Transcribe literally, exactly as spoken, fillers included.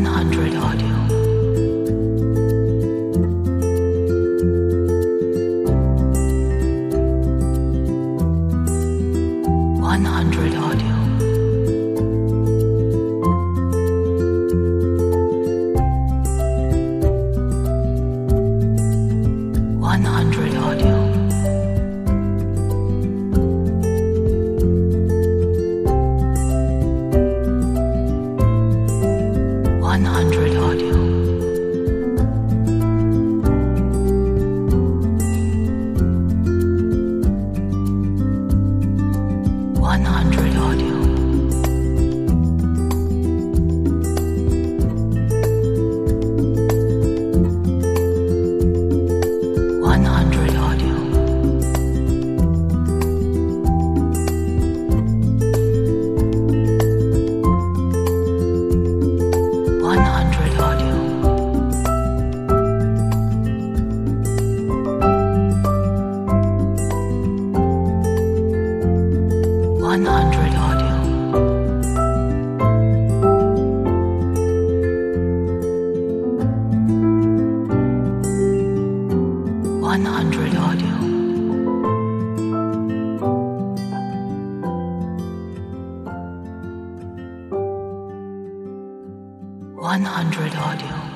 one hundred audio. one hundred audio. one hundred audio. one hundred audio. one hundred audio. one hundred audio. one hundred audio. one hundred audio. one hundred audio. one hundred audio.